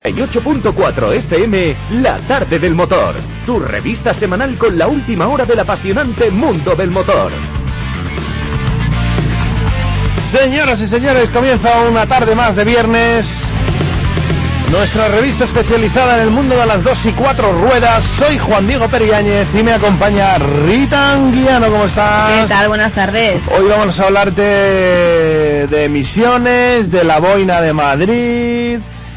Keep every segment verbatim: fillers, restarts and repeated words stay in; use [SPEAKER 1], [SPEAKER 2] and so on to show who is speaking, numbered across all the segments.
[SPEAKER 1] ocho punto cuatro F M, La Tarde del Motor, tu revista semanal con la última hora del apasionante mundo del motor.
[SPEAKER 2] Señoras y señores, comienza una tarde más de viernes, nuestra revista especializada en el mundo de las dos y cuatro ruedas. Soy Juan Diego Periáñez y me acompaña Rita Anguiano. ¿Cómo estás?
[SPEAKER 3] ¿Qué tal? Buenas tardes.
[SPEAKER 2] Hoy vamos a hablarte de emisiones, de la boina de Madrid,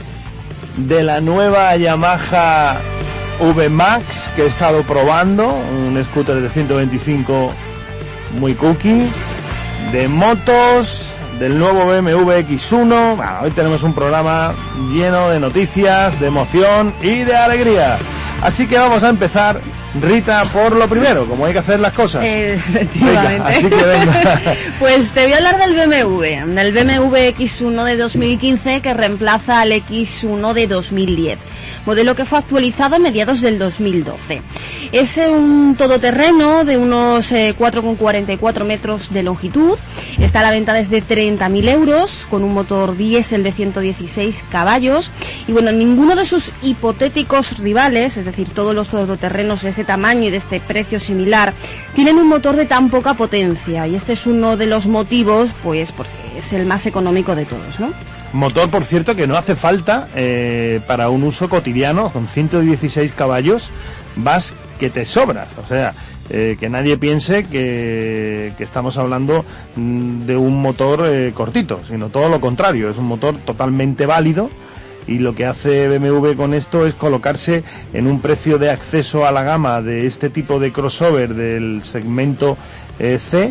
[SPEAKER 2] de la nueva Yamaha V Max que he estado probando, un scooter de ciento veinticinco muy cookie, de motos, del nuevo B M W X uno. Bueno, hoy tenemos un programa lleno de noticias, de emoción y de alegría. Así que vamos a empezar, Rita, por lo primero, como hay que hacer las cosas.
[SPEAKER 3] Eh, efectivamente.
[SPEAKER 2] Venga, así que venga.
[SPEAKER 3] Pues te voy a hablar del B M W, del B M W X uno de dos mil quince que reemplaza al X uno de dos mil diez, modelo que fue actualizado a mediados del dos mil doce. Es un todoterreno de unos eh, cuatro coma cuarenta y cuatro metros de longitud, está a la venta desde treinta mil euros, con un motor diésel de ciento dieciséis caballos, y bueno, ninguno de sus hipotéticos rivales, es decir, todos los todoterrenos de este tamaño y de este precio similar, tienen un motor de tan poca potencia, y este es uno de los motivos, pues porque es el más económico de todos, ¿no?
[SPEAKER 2] Motor, por cierto, que no hace falta eh, para un uso cotidiano. Con ciento dieciséis caballos vas que te sobras, o sea, eh, que nadie piense que, que estamos hablando de un motor eh, cortito, sino todo lo contrario, es un motor totalmente válido. Y lo que hace B M W con esto es colocarse en un precio de acceso a la gama de este tipo de crossover del segmento eh, C,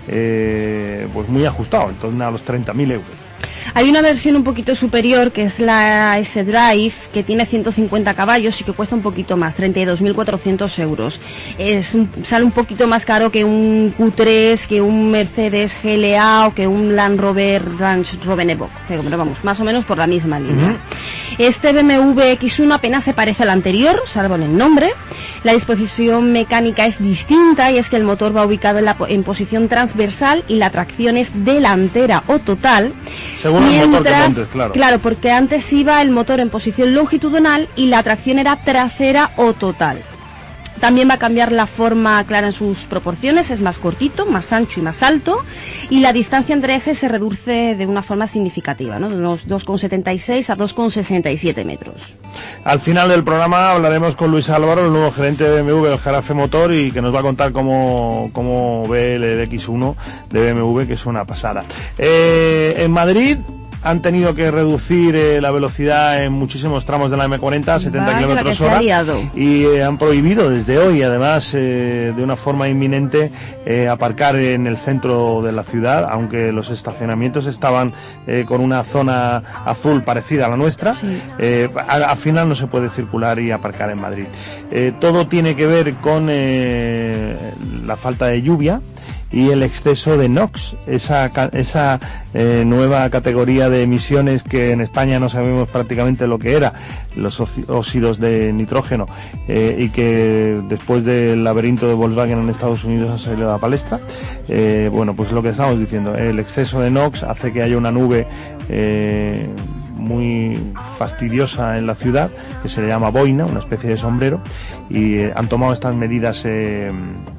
[SPEAKER 2] eh, pues muy ajustado, en torno a los treinta mil euros.
[SPEAKER 3] Hay una versión un poquito superior, que es la S-Drive, que tiene ciento cincuenta caballos y que cuesta un poquito más, treinta y dos mil cuatrocientos euros. Es un, sale un poquito más caro que un Q tres, que un Mercedes G L A o que un Land Rover Range Rover Evoque, pero vamos, más o menos por la misma línea. Uh-huh. Este B M W X uno apenas se parece al anterior, salvo en el nombre. La disposición mecánica es distinta, y es que el motor va ubicado en, la, en posición transversal y la tracción es delantera o total.
[SPEAKER 2] Según
[SPEAKER 3] Mientras,
[SPEAKER 2] el motor que montes, claro.
[SPEAKER 3] Claro, porque antes iba el motor en posición longitudinal y la tracción era trasera o total. También va a cambiar la forma clara en sus proporciones, es más cortito, más ancho y más alto, y la distancia entre ejes se reduce de una forma significativa, ¿no? De unos dos coma setenta y seis a dos coma sesenta y siete metros.
[SPEAKER 2] Al final del programa hablaremos con Luis Álvaro, el nuevo gerente de B M W del Jarafe Motor, y que nos va a contar cómo, cómo ve el X uno de B M W, que es una pasada. Eh, en Madrid han tenido que reducir eh, la velocidad en muchísimos tramos de la M cuarenta a setenta kilómetros hora, y eh, han prohibido desde hoy, además eh, de una forma inminente, eh, aparcar en el centro de la ciudad, aunque los estacionamientos estaban eh, con una zona azul parecida a la nuestra. Sí. eh, al final no se puede circular y aparcar en Madrid. Eh, todo tiene que ver con eh, la falta de lluvia y el exceso de NOx, esa, esa eh, nueva categoría de emisiones que en España no sabemos prácticamente lo que era, los óxidos de nitrógeno, eh, y que después del laberinto de Volkswagen en Estados Unidos ha salido a la palestra. Eh, bueno, pues lo que estamos diciendo, el exceso de NOx hace que haya una nube eh, muy fastidiosa en la ciudad, que se le llama boina, una especie de sombrero, y eh, han tomado estas medidas eh,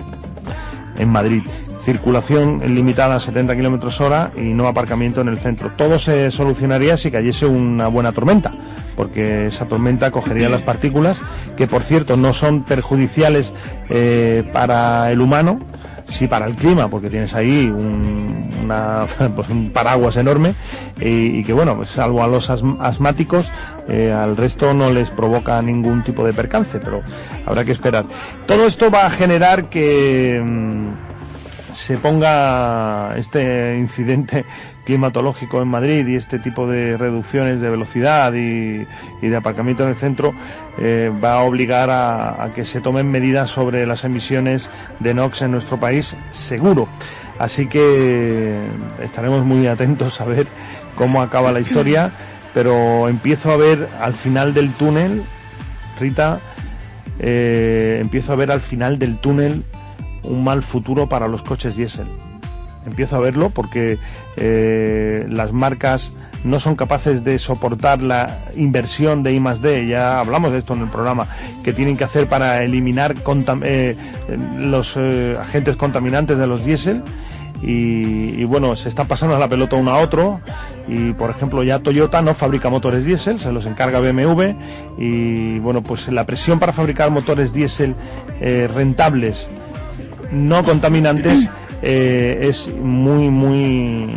[SPEAKER 2] en Madrid. Circulación limitada a setenta kilómetros hora y no aparcamiento en el centro. Todo se solucionaría si cayese una buena tormenta, porque esa tormenta cogería las partículas, que por cierto no son perjudiciales eh, para el humano, sí para el clima, porque tienes ahí un, una, pues un paraguas enorme, y, y que bueno, pues salvo a los asm- asmáticos, eh, al resto no les provoca ningún tipo de percance, pero habrá que esperar. Todo esto va a generar que mmm, se ponga este incidente climatológico en Madrid y este tipo de reducciones de velocidad y, y de aparcamiento en el centro, eh, va a obligar a, a que se tomen medidas sobre las emisiones de NOx en nuestro país, seguro. Así que estaremos muy atentos a ver cómo acaba la historia, pero empiezo a ver al final del túnel, Rita, eh, empiezo a ver al final del túnel un mal futuro para los coches diésel. Empiezo a verlo porque eh, las marcas no son capaces de soportar la inversión de I más D, ya hablamos de esto en el programa, que tienen que hacer para eliminar contam- eh, los eh, agentes contaminantes de los diésel. Y, y bueno, se está pasando la pelota uno a otro, y por ejemplo ya Toyota no fabrica motores diésel, se los encarga B M W, y bueno, pues la presión para fabricar motores diésel eh, rentables, no contaminantes, eh, es muy muy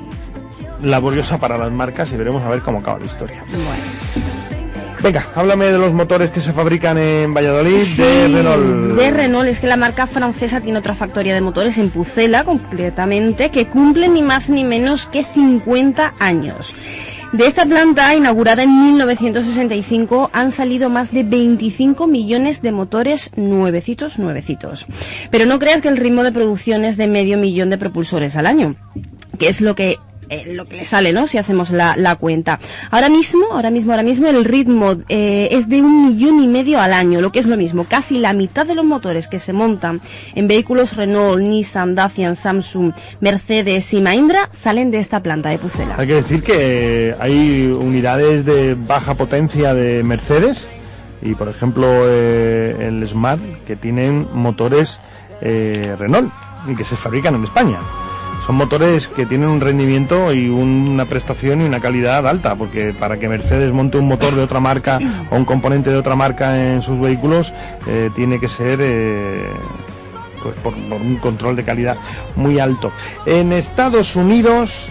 [SPEAKER 2] laboriosa para las marcas, y veremos a ver cómo acaba la historia. Bueno. Venga, háblame de los motores que se fabrican en Valladolid, sí, de Renault.
[SPEAKER 3] De Renault, es que la marca francesa tiene otra factoría de motores en Pucela, concretamente, que cumple ni más ni menos que cincuenta años. De esta planta, inaugurada en mil novecientos sesenta y cinco, han salido más de veinticinco millones de motores nuevecitos, nuevecitos. Pero no creas que el ritmo de producción es de medio millón de propulsores al año, que es lo que Eh, lo que le sale, ¿no? Si hacemos la, la cuenta. Ahora mismo, ahora mismo, ahora mismo el ritmo eh, es de un millón y medio al año, lo que es lo mismo. Casi la mitad de los motores que se montan en vehículos Renault, Nissan, Dacia, Samsung, Mercedes y Mahindra salen de esta planta de Pucela.
[SPEAKER 2] Hay que decir que hay unidades de baja potencia de Mercedes y, por ejemplo, eh, el Smart, que tienen motores eh, Renault y que se fabrican en España. Son motores que tienen un rendimiento y una prestación y una calidad alta, porque para que Mercedes monte un motor de otra marca o un componente de otra marca en sus vehículos, eh, tiene que ser eh, pues por, por un control de calidad muy alto. En Estados Unidos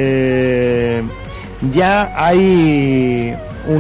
[SPEAKER 2] eh, ya hay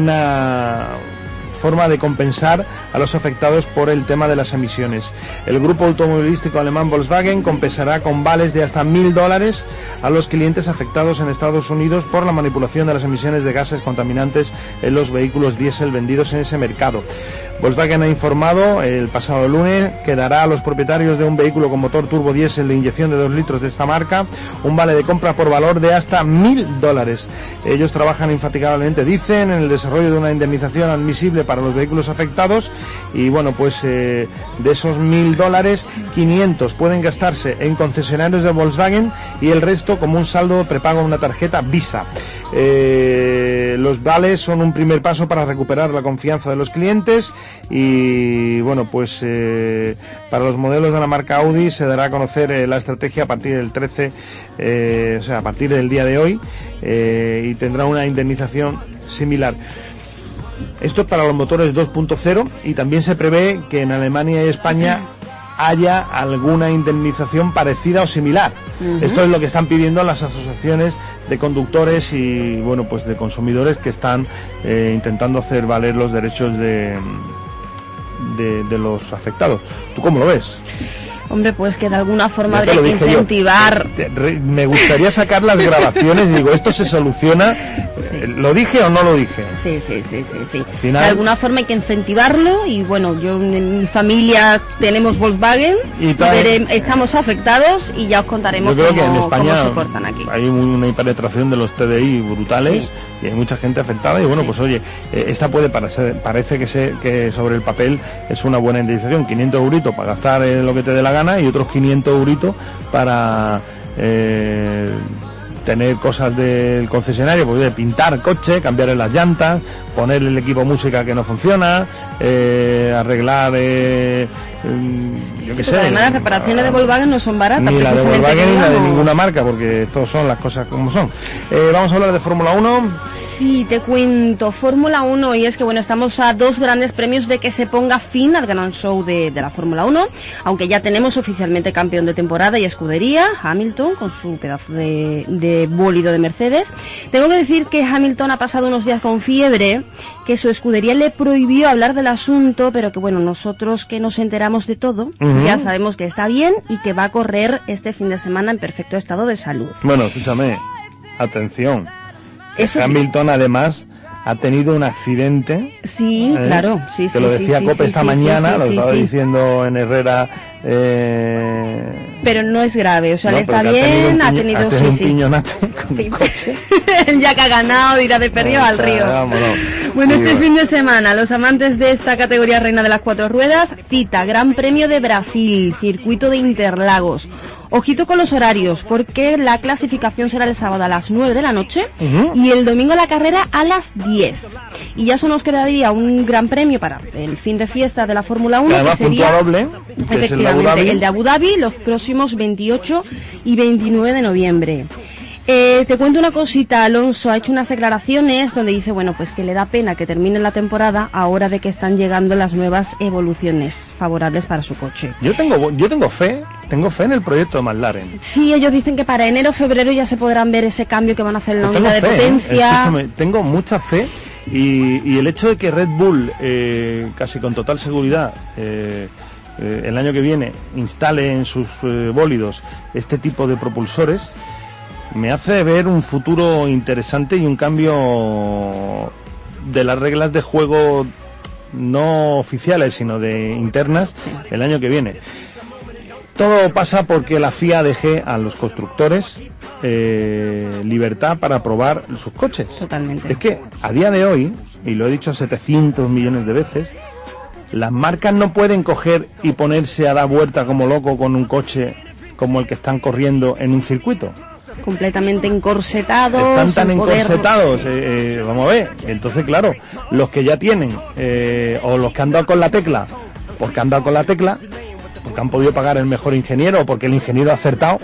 [SPEAKER 2] una forma de compensar a los afectados por el tema de las emisiones. El grupo automovilístico alemán Volkswagen compensará con vales de hasta mil dólares a los clientes afectados en Estados Unidos por la manipulación de las emisiones de gases contaminantes en los vehículos diésel vendidos en ese mercado. Volkswagen ha informado el pasado lunes que dará a los propietarios de un vehículo con motor turbo diésel de inyección de dos litros de esta marca un vale de compra por valor de hasta mil dólares. Ellos trabajan infatigablemente, dicen, en el desarrollo de una indemnización admisible para los vehículos afectados, y bueno, pues eh, de esos mil dólares, quinientos pueden gastarse en concesionarios de Volkswagen y el resto como un saldo prepago a una tarjeta Visa. Eh, los vales son un primer paso para recuperar la confianza de los clientes, y bueno, pues eh, para los modelos de la marca Audi se dará a conocer eh, la estrategia a partir del trece, eh, o sea, a partir del día de hoy, eh, y tendrá una indemnización similar. Esto es para los motores dos punto cero, y también se prevé que en Alemania y España haya alguna indemnización parecida o similar. Uh-huh. Esto es lo que están pidiendo las asociaciones de conductores y bueno, pues de consumidores que están eh, intentando hacer valer los derechos de, de, de los afectados. ¿Tú cómo lo ves?
[SPEAKER 3] Hombre, pues que de alguna forma habría que incentivar.
[SPEAKER 2] Yo. Me gustaría sacar las grabaciones y digo, ¿esto se soluciona? Sí. ¿Lo dije o no lo dije?
[SPEAKER 3] Sí, sí, sí, sí, sí.
[SPEAKER 2] Final...
[SPEAKER 3] De alguna forma hay que incentivarlo, y bueno, yo en mi familia tenemos Volkswagen, y veré, estamos afectados y ya os contaremos
[SPEAKER 2] yo creo
[SPEAKER 3] cómo,
[SPEAKER 2] que en España
[SPEAKER 3] cómo se cortan aquí.
[SPEAKER 2] Hay una hiperpenetración de los T D I brutales, sí, y hay mucha gente afectada, y bueno, sí, pues oye, eh, esta puede parecer, parece que, se, que sobre el papel es una buena indemnización, quinientos euritos para gastar en lo que te dé la gana y otros quinientos euritos para eh, tener cosas del concesionario, pues de pintar coche, cambiarle las llantas, ponerle el equipo música que no funciona, eh, arreglar eh, yo qué
[SPEAKER 3] sí,
[SPEAKER 2] sé.
[SPEAKER 3] Además las reparaciones de Volkswagen no son baratas.
[SPEAKER 2] Ni la de Volkswagen ni la de ninguna marca, porque estos son las cosas como son. Eh, vamos a hablar de Fórmula uno.
[SPEAKER 3] Sí, te cuento, Fórmula uno, y es que bueno, estamos a dos grandes premios de que se ponga fin al gran show de, de la Fórmula uno, aunque ya tenemos oficialmente campeón de temporada y escudería, Hamilton, con su pedazo de, de bólido de Mercedes. Tengo que decir que Hamilton ha pasado unos días con fiebre, que su escudería le prohibió hablar del asunto, pero que bueno, nosotros que nos enteramos de todo, uh-huh, ya sabemos que está bien y que va a correr este fin de semana en perfecto estado de salud.
[SPEAKER 2] Bueno, escúchame, atención.
[SPEAKER 3] Eso...
[SPEAKER 2] Hamilton además ha tenido un accidente.
[SPEAKER 3] Sí, ¿eh? Claro, sí,
[SPEAKER 2] que
[SPEAKER 3] sí,
[SPEAKER 2] lo decía
[SPEAKER 3] sí,
[SPEAKER 2] Cope
[SPEAKER 3] sí,
[SPEAKER 2] esta
[SPEAKER 3] sí,
[SPEAKER 2] mañana,
[SPEAKER 3] sí, sí,
[SPEAKER 2] lo
[SPEAKER 3] sí,
[SPEAKER 2] estaba
[SPEAKER 3] sí.
[SPEAKER 2] diciendo en Herrera Eh...
[SPEAKER 3] Pero no es grave, o sea,
[SPEAKER 2] no,
[SPEAKER 3] le está bien, ha tenido, ha tenido
[SPEAKER 2] un
[SPEAKER 3] sí,
[SPEAKER 2] piñonate con
[SPEAKER 3] sí.
[SPEAKER 2] un coche.
[SPEAKER 3] Ya que ha ganado, irá de perdido no, al río.
[SPEAKER 2] Vámonos.
[SPEAKER 3] Bueno, este
[SPEAKER 2] bueno.
[SPEAKER 3] fin de semana, los amantes de esta categoría reina de las cuatro ruedas, cita Gran Premio de Brasil, circuito de Interlagos. Ojito con los horarios, porque la clasificación será el sábado a las nueve de la noche uh-huh. y el domingo la carrera a las diez. Y ya solo nos quedaría un gran premio para el fin de fiesta de la Fórmula uno, que, que sería
[SPEAKER 2] doble, que
[SPEAKER 3] efectivamente el, el de Abu Dhabi los próximos veintiocho y veintinueve de noviembre. Eh, te cuento una cosita, Alonso ha hecho unas declaraciones donde dice, bueno, pues que le da pena que termine la temporada ahora de que están llegando las nuevas evoluciones favorables para su coche.
[SPEAKER 2] Yo tengo yo tengo fe, tengo fe en el proyecto de McLaren.
[SPEAKER 3] Sí, ellos dicen que para enero o febrero ya se podrán ver ese cambio que van a hacer en la unidad de potencia.
[SPEAKER 2] ¿eh? Escúchame, tengo mucha fe y, y el hecho de que Red Bull, eh, casi con total seguridad, eh, eh, el año que viene instale en sus eh, bólidos este tipo de propulsores, me hace ver un futuro interesante y un cambio de las reglas de juego no oficiales, sino de internas, el año que viene. Todo pasa porque la F I A deje a los constructores eh, libertad para probar sus coches.
[SPEAKER 3] Totalmente.
[SPEAKER 2] Es que a día de hoy, y lo he dicho setecientos millones de veces, las marcas no pueden coger y ponerse a dar vuelta como loco con un coche como el que están corriendo en un circuito.
[SPEAKER 3] Completamente encorsetados.
[SPEAKER 2] Están tan encorsetados,
[SPEAKER 3] poder...
[SPEAKER 2] eh, eh, vamos a ver. Entonces, claro, los que ya tienen, eh, o los que han dado con la tecla, porque han dado con la tecla, porque han podido pagar el mejor ingeniero, o porque el ingeniero ha acertado,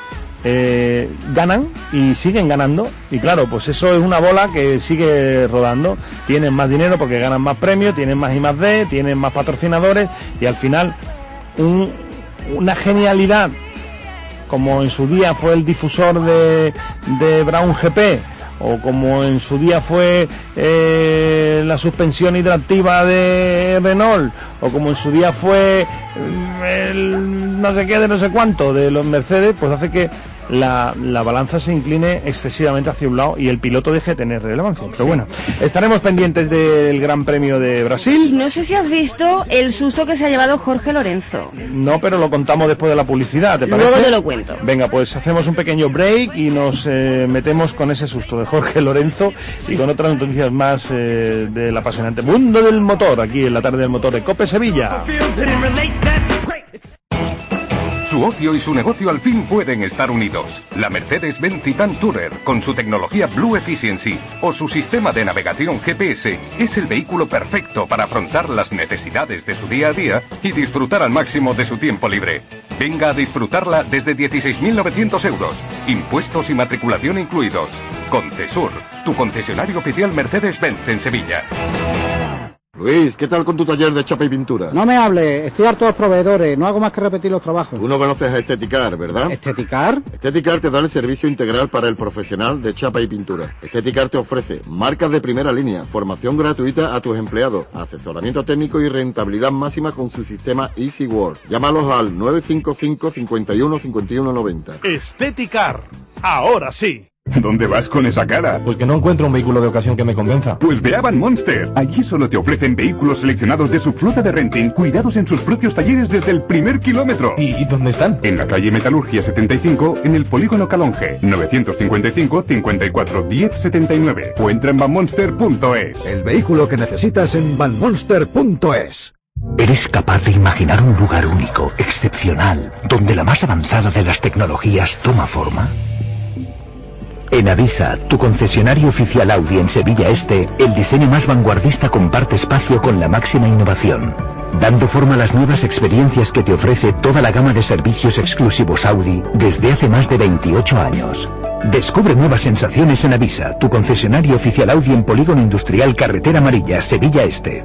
[SPEAKER 2] eh, ganan y siguen ganando. Y claro, pues eso es una bola que sigue rodando. Tienen más dinero porque ganan más premios, tienen más I más D, tienen más patrocinadores, y al final, un, una genialidad como en su día fue el difusor de, de Brown G P, o como en su día fue eh, la suspensión hidractiva de Renault, o como en su día fue el no sé qué de no sé cuánto de los Mercedes, pues hace que la, la balanza se incline excesivamente hacia un lado y el piloto deje de tener relevancia. Pero bueno, estaremos pendientes del Gran Premio de Brasil.
[SPEAKER 3] No sé si has visto el susto que se ha llevado Jorge Lorenzo.
[SPEAKER 2] No, pero lo contamos después de la publicidad, ¿te parece?
[SPEAKER 3] Luego te lo cuento.
[SPEAKER 2] Venga, pues hacemos un pequeño break y nos eh, metemos con ese susto de Jorge Lorenzo y con otras noticias más eh, del apasionante mundo del motor, aquí en la tarde del motor de COPE Sevilla.
[SPEAKER 4] Su ocio y su negocio al fin pueden estar unidos. La Mercedes-Benz Titan Tourer, con su tecnología Blue Efficiency o su sistema de navegación G P S, es el vehículo perfecto para afrontar las necesidades de su día a día y disfrutar al máximo de su tiempo libre. Venga a disfrutarla desde dieciséis mil novecientos euros, impuestos y matriculación incluidos. Concesur, tu concesionario oficial Mercedes-Benz en Sevilla.
[SPEAKER 5] Luis, ¿qué tal con tu taller de chapa y pintura?
[SPEAKER 6] No me hable, estoy harto de los proveedores, no hago más que repetir los trabajos.
[SPEAKER 5] Tú no conoces a Esteticar, ¿verdad?
[SPEAKER 6] ¿Esteticar?
[SPEAKER 5] Esteticar te da el servicio integral para el profesional de chapa y pintura. Esteticar te ofrece marcas de primera línea, formación gratuita a tus empleados, asesoramiento técnico y rentabilidad máxima con su sistema Easy Work. Llámalos al nueve cinco cinco, cinco uno, cinco uno nueve cero.
[SPEAKER 2] Esteticar, ahora sí.
[SPEAKER 4] ¿Dónde vas con esa cara?
[SPEAKER 7] Pues que no encuentro un vehículo de ocasión que me convenza.
[SPEAKER 4] Pues ve a Van Monster. Allí solo te ofrecen vehículos seleccionados de su flota de renting, cuidados en sus propios talleres desde el primer kilómetro.
[SPEAKER 7] ¿Y dónde están?
[SPEAKER 4] En la calle Metalurgia setenta y cinco, en el Polígono Calonge, novecientos cincuenta y cinco, cincuenta y cuatro, diez, setenta y nueve. O entra en van monster punto es.
[SPEAKER 8] El vehículo que necesitas en van monster punto es.
[SPEAKER 9] ¿Eres capaz de imaginar un lugar único, excepcional, donde la más avanzada de las tecnologías toma forma? En Avisa, tu concesionario oficial Audi en Sevilla Este, el diseño más vanguardista comparte espacio con la máxima innovación, dando forma a las nuevas experiencias que te ofrece toda la gama de servicios exclusivos Audi desde hace más de veintiocho años. Descubre nuevas sensaciones en Avisa, tu concesionario oficial Audi en Polígono Industrial Carretera Amarilla, Sevilla Este.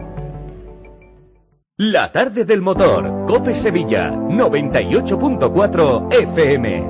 [SPEAKER 1] La tarde del motor, COPE Sevilla, noventa y ocho punto cuatro F M.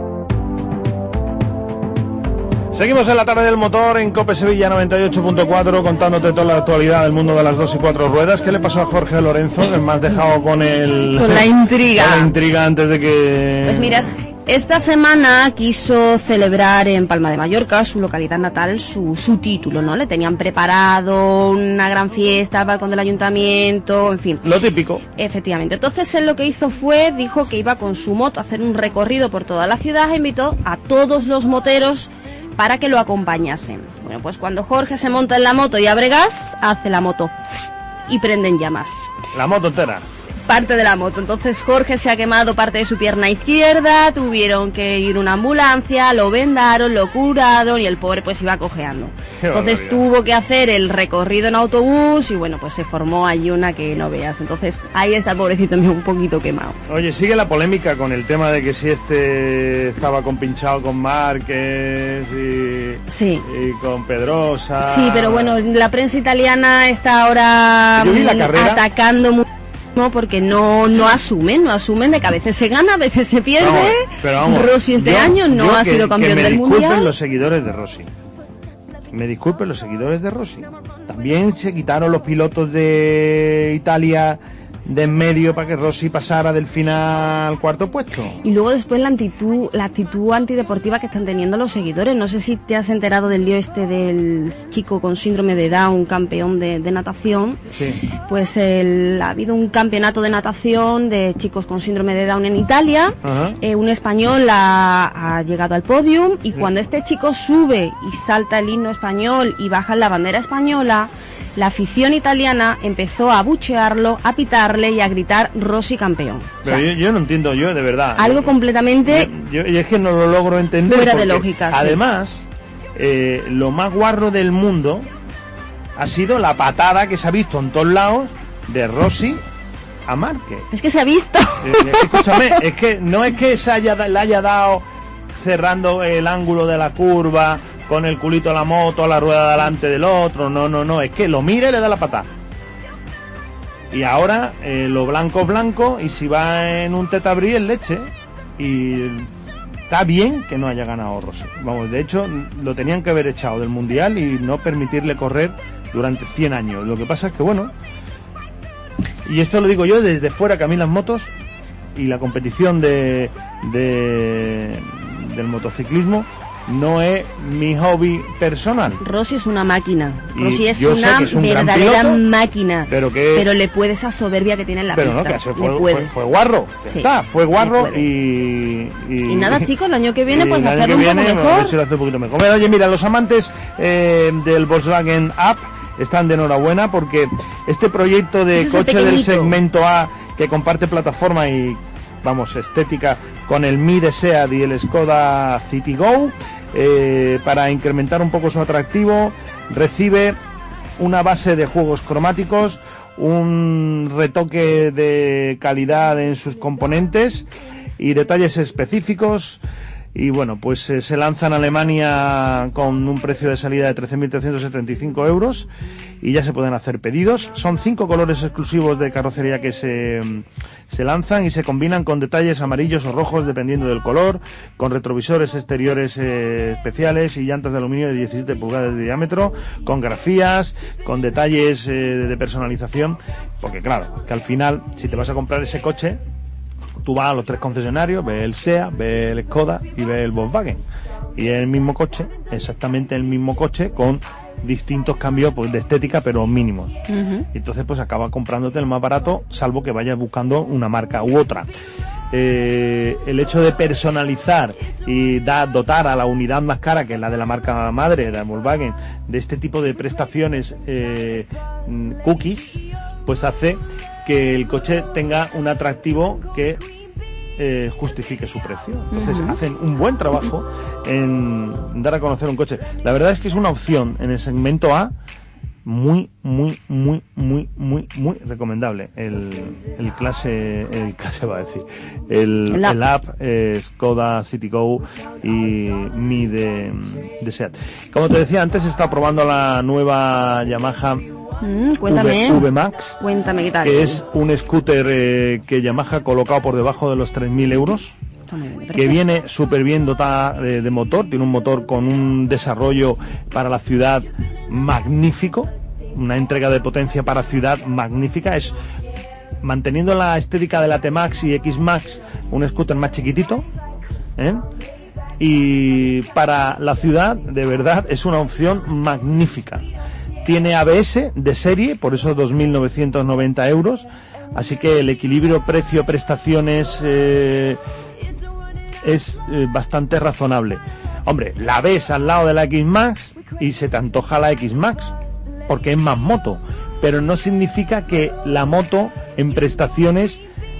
[SPEAKER 2] Seguimos en la tarde del motor en COPE Sevilla noventa y ocho punto cuatro contándote toda la actualidad del mundo de las dos y cuatro ruedas. ¿Qué le pasó a Jorge Lorenzo? Que me has dejado con el...
[SPEAKER 3] Con la intriga.
[SPEAKER 2] Con la intriga antes de que...
[SPEAKER 3] Pues mira, Esta semana quiso celebrar en Palma de Mallorca, su localidad natal, su, su título, ¿no? Le tenían preparado una gran fiesta al balcón del ayuntamiento, en fin.
[SPEAKER 2] Lo típico.
[SPEAKER 3] Efectivamente. Entonces él lo que hizo fue, dijo que iba con su moto a hacer un recorrido por toda la ciudad e invitó a todos los moteros para que lo acompañasen. Bueno, pues cuando Jorge se monta en la moto y abre gas, hace la moto y prende en llamas.
[SPEAKER 2] La moto entera.
[SPEAKER 3] Parte de la moto. Entonces Jorge se ha quemado parte de su pierna izquierda, tuvieron que ir a una ambulancia, lo vendaron, lo curaron y el pobre pues iba cojeando.
[SPEAKER 2] Qué
[SPEAKER 3] Entonces
[SPEAKER 2] barbaridad.
[SPEAKER 3] tuvo que hacer el recorrido en autobús y bueno, pues se formó allí una que no veas. Entonces ahí está el pobrecito mío un poquito quemado.
[SPEAKER 2] Oye, sigue la polémica con el tema de que si este estaba compinchado con Márquez y,
[SPEAKER 3] sí.
[SPEAKER 2] y con Pedrosa.
[SPEAKER 3] Sí, pero bueno, la prensa italiana está ahora
[SPEAKER 2] Yo vi la carrera.
[SPEAKER 3] atacando mucho. No, porque no no asumen, no asumen de que a veces se gana, a veces se pierde.
[SPEAKER 2] Vamos, pero vamos,
[SPEAKER 3] Rossi este
[SPEAKER 2] yo-
[SPEAKER 3] año no
[SPEAKER 2] yo
[SPEAKER 3] ha
[SPEAKER 2] que-
[SPEAKER 3] sido campeón
[SPEAKER 2] que me
[SPEAKER 3] del
[SPEAKER 2] disculpen
[SPEAKER 3] mundial.
[SPEAKER 2] los seguidores de Rossi. Me disculpen los seguidores de Rossi. También se quitaron los pilotos de Italia de en medio para que Rossi pasara del final al cuarto puesto.
[SPEAKER 3] Y luego después la actitud, la actitud antideportiva que están teniendo los seguidores. No sé si te has enterado del lío este del chico con síndrome de Down, campeón de, de natación.
[SPEAKER 2] Sí.
[SPEAKER 3] Pues el, ha habido un campeonato de natación de chicos con síndrome de Down en Italia.
[SPEAKER 2] Ajá.
[SPEAKER 3] Eh, un español ha, ha llegado al podium y cuando este chico sube y salta el himno español y baja la bandera española, la afición italiana empezó a abuchearlo, a pitarle y a gritar Rossi campeón.
[SPEAKER 2] Pero
[SPEAKER 3] O sea,
[SPEAKER 2] yo, yo no entiendo, yo de verdad.
[SPEAKER 3] algo completamente
[SPEAKER 2] Yo, yo- y es que no lo logro entender.
[SPEAKER 3] fuera de
[SPEAKER 2] porque,
[SPEAKER 3] lógica. sí.
[SPEAKER 2] Además, eh, lo más guarro del mundo ha sido la patada que se ha visto en todos lados de Rossi a Márquez.
[SPEAKER 3] Es que se ha visto.
[SPEAKER 2] Eh, eh, escúchame, es que no es que se haya, le haya dado cerrando el ángulo de la curva con el culito a la moto, a la rueda delante del otro, no, no, no, es que lo mira y le da la patada. Y ahora eh, lo blanco es blanco y si va en un tetabrí es leche. Y está bien que no haya ganado Rossi. Vamos, de hecho lo tenían que haber echado del mundial y no permitirle correr durante cien años. Lo que pasa es que bueno, y esto lo digo yo desde fuera, que a mí las motos y la competición de, de del motociclismo no es mi hobby personal.
[SPEAKER 3] Rossi es una máquina.
[SPEAKER 2] Y
[SPEAKER 3] Rossi es
[SPEAKER 2] yo sé
[SPEAKER 3] una
[SPEAKER 2] que es un gran
[SPEAKER 3] verdadera
[SPEAKER 2] piloto,
[SPEAKER 3] máquina.
[SPEAKER 2] pero que-
[SPEAKER 3] Pero le puede esa soberbia que tiene en la
[SPEAKER 2] Pero
[SPEAKER 3] pista.
[SPEAKER 2] no, que se
[SPEAKER 3] Le
[SPEAKER 2] fue,
[SPEAKER 3] puede.
[SPEAKER 2] fue, fue guarro, ya
[SPEAKER 3] Sí,
[SPEAKER 2] está, fue
[SPEAKER 3] le
[SPEAKER 2] guarro
[SPEAKER 3] puede.
[SPEAKER 2] y, y...
[SPEAKER 3] Y nada, chicos, el año que viene,
[SPEAKER 2] y
[SPEAKER 3] pues
[SPEAKER 2] el año
[SPEAKER 3] hacerlo
[SPEAKER 2] que
[SPEAKER 3] un poco
[SPEAKER 2] viene, a
[SPEAKER 3] mejor.
[SPEAKER 2] ver si lo hace un poquito mejor. Oye, mira, los amantes eh, del Volkswagen Up están de enhorabuena porque este proyecto de
[SPEAKER 3] Ese es el
[SPEAKER 2] coche del
[SPEAKER 3] pequeñito.
[SPEAKER 2] segmento A que comparte plataforma y, vamos, estética con el Mi de SEAT y el Skoda Citigo, eh, para incrementar un poco su atractivo, recibe una base de juegos cromáticos, un retoque de calidad en sus componentes y detalles específicos. Y bueno, pues eh, se lanza en Alemania con un precio de salida de trece mil trescientos setenta y cinco euros y ya se pueden hacer pedidos. Son cinco colores exclusivos de carrocería que se, se lanzan y se combinan con detalles amarillos o rojos dependiendo del color, con retrovisores exteriores eh, especiales y llantas de aluminio de diecisiete pulgadas de diámetro, con grafías, con detalles eh, de personalización, porque claro, que al final, si te vas a comprar ese coche, tú vas a los tres concesionarios, ves el SEAT, ves el Skoda y ves el Volkswagen. Y es el mismo coche, exactamente el mismo coche, con distintos cambios pues, de estética, pero mínimos.
[SPEAKER 3] Ujú.
[SPEAKER 2] Y entonces pues acabas comprándote el más barato, salvo que vayas buscando una marca u otra. Eh, el hecho de personalizar y dar, dotar a la unidad más cara, que es la de la marca madre, la Volkswagen, de este tipo de prestaciones eh, mm, cookies, pues hace que el coche tenga un atractivo que eh, justifique su precio. Entonces
[SPEAKER 3] Ujú.
[SPEAKER 2] hacen un buen trabajo en dar a conocer un coche. La verdad es que es una opción en el segmento A muy, muy, muy, muy, muy, muy recomendable. El, el clase, el clase va a decir, el,
[SPEAKER 3] El Up.
[SPEAKER 2] el Up, eh, Skoda Citigo y Mi de, de SEAT. Como te decía antes, he estado probando la nueva Yamaha
[SPEAKER 3] Mm, cuéntame.
[SPEAKER 2] V, V Max,
[SPEAKER 3] Cuéntame qué tal.
[SPEAKER 2] que es un scooter eh, que Yamaha ha colocado por debajo de los tres mil euros,
[SPEAKER 3] Está muy bien,
[SPEAKER 2] que
[SPEAKER 3] perfecto.
[SPEAKER 2] viene súper bien dotada de, de motor, tiene un motor con un desarrollo para la ciudad magnífico, una entrega de potencia para ciudad magnífica, es manteniendo la estética de la T-Max y X-Max, un scooter más chiquitito, ¿eh? Y para la ciudad, de verdad, es una opción magnífica. Tiene A B S de serie, por eso dos mil novecientos noventa euros, así que el equilibrio precio-prestaciones eh, es eh, bastante razonable. Hombre, la ves al lado de la X-Max y se te antoja la X-Max, porque es más moto, pero no significa que la moto en prestaciones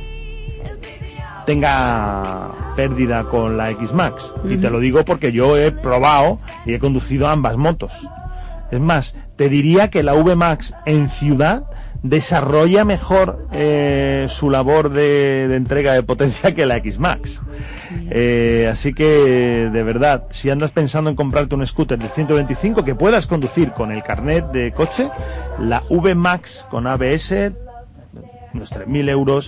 [SPEAKER 2] tenga pérdida con la X-Max. Uh-huh. Y te lo digo porque yo he probado y he conducido ambas motos. Es más, te diría que la V-Max en ciudad desarrolla mejor eh, su labor de, de entrega de potencia que la X-Max. Eh, así que, de verdad, si andas pensando en comprarte un scooter de ciento veinticinco que puedas conducir con el carnet de coche, la V-Max con A B S, unos tres mil euros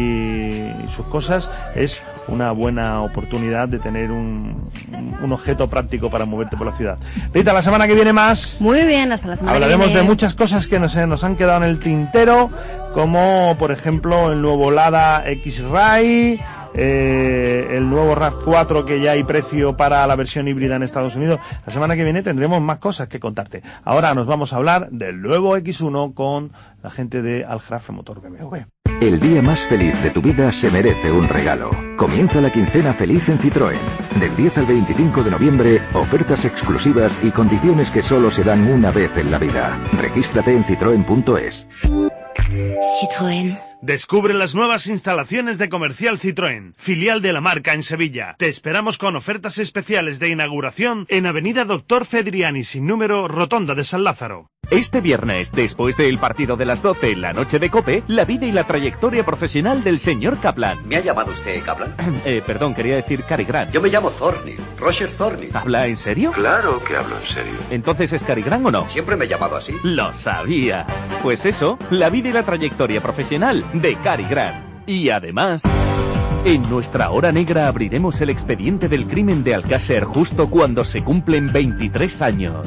[SPEAKER 2] y sus cosas, es una buena oportunidad de tener un, un objeto práctico para moverte por la ciudad. Rita, la semana que viene más.
[SPEAKER 3] Muy bien, hasta la semana que viene.
[SPEAKER 2] Hablaremos de muchas cosas que nos, nos han quedado en el tintero, como por ejemplo el nuevo Lada X-Ray, eh, el nuevo RAV cuatro, que ya hay precio para la versión híbrida en Estados Unidos. La semana que viene tendremos más cosas que contarte. Ahora nos vamos a hablar del nuevo X uno con la gente de Aljarafe Motor B M W.
[SPEAKER 9] El día más feliz de tu vida se merece un regalo. Comienza la quincena feliz en Citroën. Del diez al veinticinco de noviembre, ofertas exclusivas y condiciones que solo se dan una vez en la vida. Regístrate en citroen punto es.
[SPEAKER 10] Citroën.
[SPEAKER 2] Descubre las nuevas instalaciones de Comercial Citroën, filial de la marca en Sevilla. Te esperamos con ofertas especiales de inauguración en Avenida Doctor Fedriani, sin número, Rotonda de San Lázaro.
[SPEAKER 1] Este viernes, después del partido de las doce en la noche de COPE, la vida y la trayectoria profesional del señor Kaplan.
[SPEAKER 11] ¿Me ha llamado usted Kaplan?
[SPEAKER 1] Eh, perdón, quería decir Cary Grant.
[SPEAKER 11] Yo me llamo Thorny, Roger Thorny.
[SPEAKER 1] ¿Habla en serio?
[SPEAKER 11] Claro que hablo en serio.
[SPEAKER 1] ¿Entonces es Cary Grant o no?
[SPEAKER 11] Siempre me he llamado así.
[SPEAKER 1] Lo sabía. Pues eso, la vida y la trayectoria profesional de Cary Grant. Y además, en nuestra hora negra abriremos el expediente del crimen de Alcácer justo cuando se cumplen veintitrés años.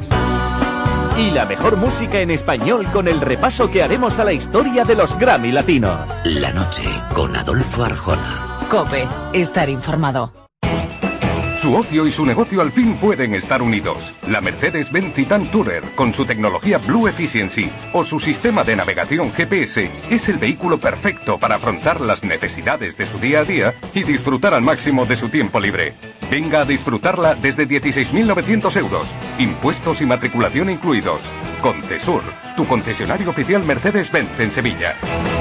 [SPEAKER 1] Y la mejor música en español con el repaso que haremos a la historia de los Grammy Latinos.
[SPEAKER 12] La noche con Adolfo Arjona.
[SPEAKER 13] COPE, estar informado.
[SPEAKER 4] Su ocio y su negocio al fin pueden estar unidos. La Mercedes-Benz Titan Tourer, con su tecnología Blue Efficiency o su sistema de navegación G P S, es el vehículo perfecto para afrontar las necesidades de su día a día y disfrutar al máximo de su tiempo libre. Venga a disfrutarla desde dieciséis mil novecientos euros, impuestos y matriculación incluidos. Concesur, tu concesionario oficial Mercedes-Benz en Sevilla.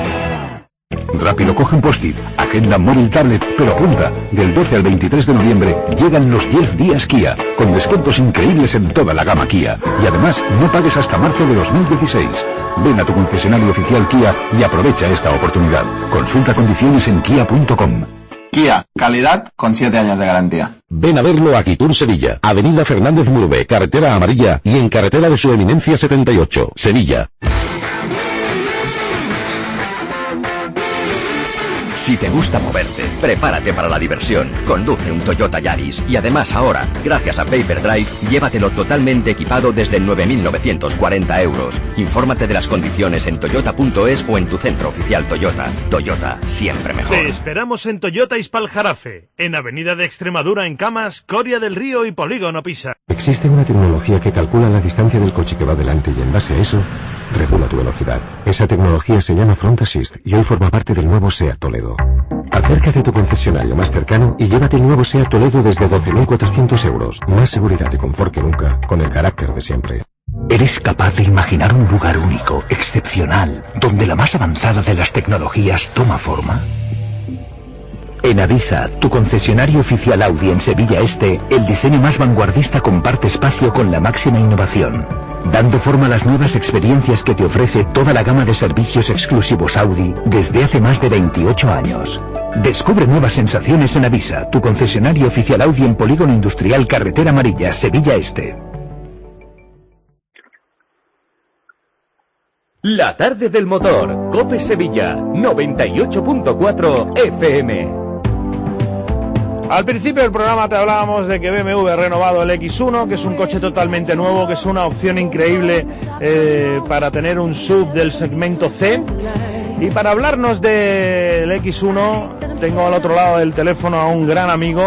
[SPEAKER 9] Rápido, coge un post-it, agenda, móvil, tablet, pero apunta. Del doce al veintitrés de noviembre llegan los diez días Kia, con descuentos increíbles en toda la gama Kia. Y además, no pagues hasta marzo de dos mil dieciséis. Ven a tu concesionario oficial Kia y aprovecha esta oportunidad. Consulta condiciones en kia punto com.
[SPEAKER 14] Kia, calidad con siete años de garantía.
[SPEAKER 15] Ven a verlo a Quitur Sevilla, Avenida Fernández Murbe, Carretera Amarilla y en Carretera de Su Eminencia setenta y ocho, Sevilla.
[SPEAKER 16] Si te gusta moverte, prepárate para la diversión. Conduce un Toyota Yaris y además ahora, gracias a Payperdrive, llévatelo totalmente equipado desde nueve mil novecientos cuarenta euros. Infórmate de las condiciones en toyota punto es o en tu centro oficial Toyota. Toyota, siempre mejor.
[SPEAKER 2] Te esperamos en Toyota Ispaljarafe, en Avenida de Extremadura en Camas, Coria del Río y Polígono Pisa.
[SPEAKER 17] Existe una tecnología que calcula la distancia del coche que va delante y en base a eso, regula tu velocidad. Esa tecnología se llama Front Assist y hoy forma parte del nuevo SEAT Toledo. Acércate a tu concesionario más cercano y llévate el nuevo SEAT Toledo desde doce mil cuatrocientos euros. Más seguridad y confort que nunca, con el carácter de siempre.
[SPEAKER 9] ¿Eres capaz de imaginar un lugar único, excepcional, donde la más avanzada de las tecnologías toma forma? En Avisa, tu concesionario oficial Audi en Sevilla Este, el diseño más vanguardista comparte espacio con la máxima innovación, dando forma a las nuevas experiencias que te ofrece toda la gama de servicios exclusivos Audi desde hace más de veintiocho años. Descubre nuevas sensaciones en Avisa, tu concesionario oficial Audi en Polígono Industrial Carretera Amarilla, Sevilla Este.
[SPEAKER 1] La tarde del motor, COPE Sevilla, noventa y ocho punto cuatro F M.
[SPEAKER 2] Al principio del programa te hablábamos de que B M W ha renovado el X uno, que es un coche totalmente nuevo, que es una opción increíble eh, para tener un sub del segmento C. Y para hablarnos del X uno, tengo al otro lado del teléfono a un gran amigo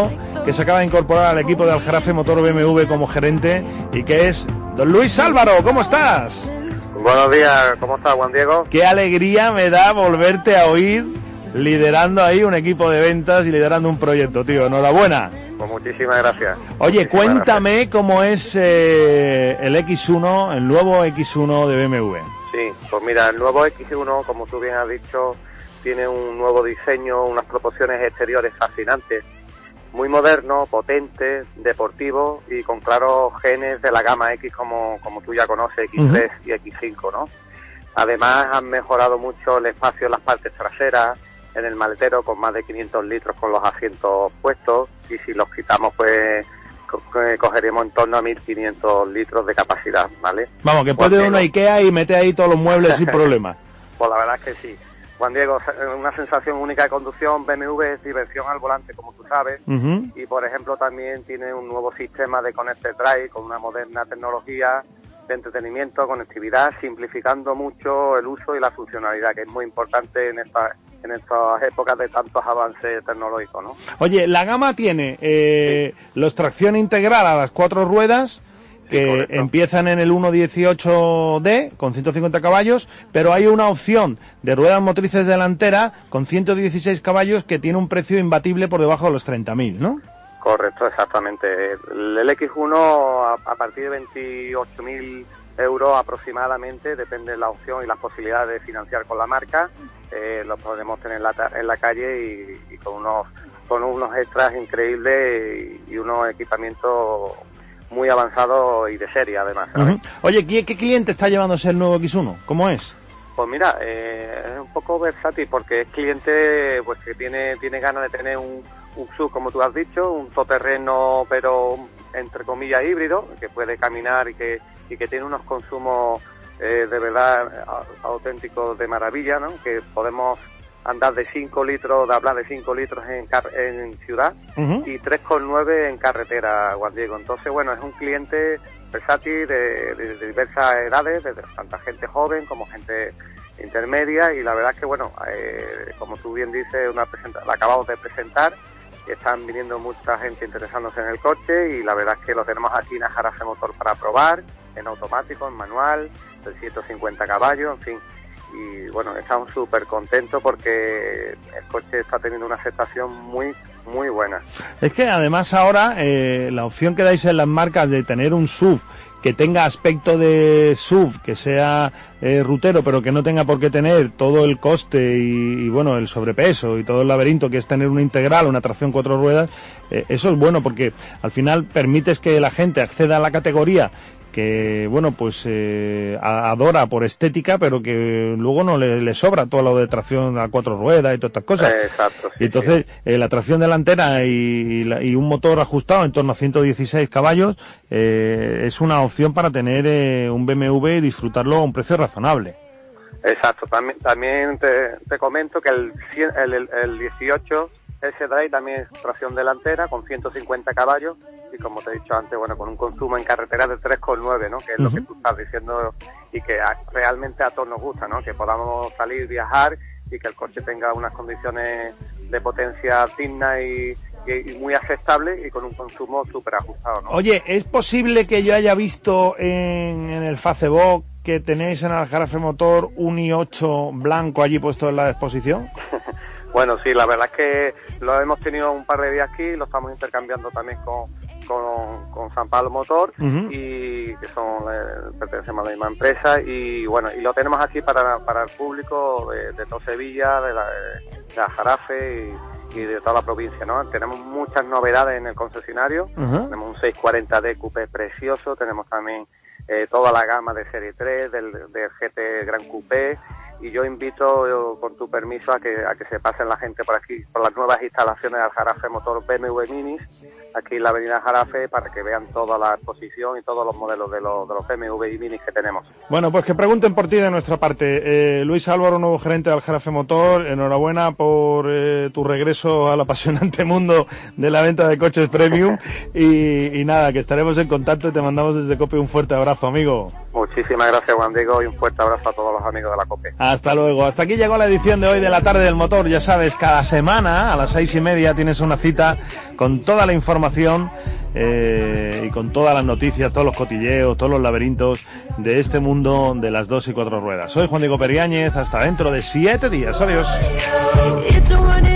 [SPEAKER 2] que se acaba de incorporar al equipo de Aljarafe Motor B M W como gerente y que es don Luis Álvaro. ¿Cómo estás?
[SPEAKER 18] Buenos días, ¿cómo estás, Juan Diego?
[SPEAKER 2] Qué alegría me da volverte a oír liderando ahí un equipo de ventas y liderando un proyecto, tío. Enhorabuena.
[SPEAKER 18] Pues muchísimas gracias.
[SPEAKER 2] Oye,
[SPEAKER 18] muchísimas
[SPEAKER 2] cuéntame
[SPEAKER 18] gracias.
[SPEAKER 2] cómo es eh, el equis uno, el nuevo equis uno de B M W.
[SPEAKER 18] Sí, pues mira, el nuevo equis uno, como tú bien has dicho, tiene un nuevo diseño, unas proporciones exteriores fascinantes, muy moderno, potente, deportivo y con claros genes de la gama X como, como tú ya conoces, equis tres uh-huh. y equis cinco, ¿no? Además han mejorado mucho el espacio en las partes traseras, en el maletero con más de quinientos litros con los asientos puestos y si los quitamos pues co- cogeríamos en torno a mil quinientos litros de capacidad, ¿vale?
[SPEAKER 2] Vamos, que puede ir a una Ikea y mete ahí todos los muebles sin problema.
[SPEAKER 18] Pues la verdad es que sí. Juan Diego, una sensación única de conducción, B M W es diversión al volante, como tú sabes, uh-huh. y por ejemplo también tiene un nuevo sistema de Connected Drive con una moderna tecnología de entretenimiento, conectividad, simplificando mucho el uso y la funcionalidad, que es muy importante en esta en estas épocas de tantos avances tecnológicos, ¿no?
[SPEAKER 2] Oye, la gama tiene eh, sí. los tracción integral a las cuatro ruedas, que sí, empiezan en el uno dieciocho D con ciento cincuenta caballos, pero hay una opción de ruedas motrices delanteras con ciento dieciséis caballos que tiene un precio imbatible por debajo de los treinta mil, ¿no?
[SPEAKER 18] Correcto, exactamente. El, el equis uno a, a partir de veintiocho mil euros aproximadamente, depende de la opción y las posibilidades de financiar con la marca, eh, lo podemos tener en la, en la calle y, y con unos con unos extras increíbles y, y unos equipamientos muy avanzados y de serie además, ¿sabes?
[SPEAKER 2] Uh-huh. Oye, ¿qué, ¿qué cliente está llevándose el nuevo equis uno? ¿Cómo es?
[SPEAKER 18] Pues mira, eh, es un poco versátil porque es cliente pues que tiene tiene ganas de tener un, un S U V, como tú has dicho, un todoterreno pero entre comillas híbrido, que puede caminar y que y que tiene unos consumos eh, de verdad auténticos de maravilla, ¿no? Que podemos andar de cinco litros, de hablar de cinco litros en, car- en ciudad uh-huh. y tres coma nueve en carretera, Juan Diego. Entonces, bueno, es un cliente versátil de, de, de diversas edades, de tanta gente joven como gente intermedia y la verdad es que, bueno, eh, como tú bien dices, una presenta- la acabamos de presentar, están viniendo mucha gente interesándose en el coche y la verdad es que lo tenemos aquí en Aljarafe Motor para probar, en automático, en manual, de ciento cincuenta caballos, en fin. Y bueno, estamos súper contentos porque el coche está teniendo una aceptación muy, muy buena.
[SPEAKER 2] Es que además ahora eh, la opción que dais en las marcas de tener un S U V que tenga aspecto de S U V, que sea eh, rutero, pero que no tenga por qué tener todo el coste y, y bueno, el sobrepeso y todo el laberinto que es tener una integral, una tracción cuatro ruedas, eh, eso es bueno porque al final permites que la gente acceda a la categoría que, bueno, pues eh, adora por estética, pero que luego no le, le sobra todo lo de tracción a cuatro ruedas y todas estas cosas.
[SPEAKER 18] Eh, exacto. Sí,
[SPEAKER 2] y entonces,
[SPEAKER 18] sí.
[SPEAKER 2] eh, la tracción delantera y, y, la, y un motor ajustado en torno a ciento dieciséis caballos eh, es una opción para tener eh, un B M W y disfrutarlo a un precio razonable.
[SPEAKER 18] Exacto. También, también te, te comento que el, el, el, el dieciocho S-Drive también es tracción delantera con ciento cincuenta caballos y como te he dicho antes, bueno, con un consumo en carretera de tres coma nueve, ¿no? Que es uh-huh. lo que tú estás diciendo y que a, realmente a todos nos gusta, ¿no? Que podamos salir, viajar y que el coche tenga unas condiciones de potencia dignas y, y, y muy aceptables y con un consumo súper ajustado, ¿no?
[SPEAKER 2] Oye, ¿es posible que yo haya visto en, en el Facebook que tenéis en Aljarafe Motor un i ocho blanco allí puesto en la exposición?
[SPEAKER 18] Bueno, sí, la verdad es que lo hemos tenido un par de días aquí, lo estamos intercambiando también con, con, con San Pablo Motor uh-huh. y que son eh, pertenecemos a la misma empresa y bueno, y lo tenemos aquí para, para el público de, de toda Sevilla, de, la, de Aljarafe y, y de toda la provincia, ¿no? Tenemos muchas novedades en el concesionario, uh-huh. tenemos un seiscientos cuarenta D Coupé precioso, tenemos también eh, toda la gama de Serie tres, del, del G T Gran Coupé. Y yo invito, yo, con tu permiso, a que a que se pasen la gente por aquí, por las nuevas instalaciones de Aljarafe Motor B M W Minis, aquí en la avenida Aljarafe, para que vean toda la exposición y todos los modelos de los, de los B M W y Minis que tenemos.
[SPEAKER 2] Bueno, pues que pregunten por ti de nuestra parte. Eh, Luis Álvaro, nuevo gerente de Aljarafe Motor, enhorabuena por eh, tu regreso al apasionante mundo de la venta de coches premium y, y nada, que estaremos en contacto y te mandamos desde COPE un fuerte abrazo, amigo.
[SPEAKER 18] Muchísimas gracias, Juan Diego, y un fuerte abrazo a todos los amigos de la COPE.
[SPEAKER 2] Hasta luego. Hasta aquí llegó la edición de hoy de la Tarde del Motor. Ya sabes, cada semana a las seis y media tienes una cita con toda la información eh, y con todas las noticias, todos los cotilleos, todos los laberintos de este mundo de las dos y cuatro ruedas. Soy Juan Diego Periáñez. Hasta dentro de siete días. Adiós.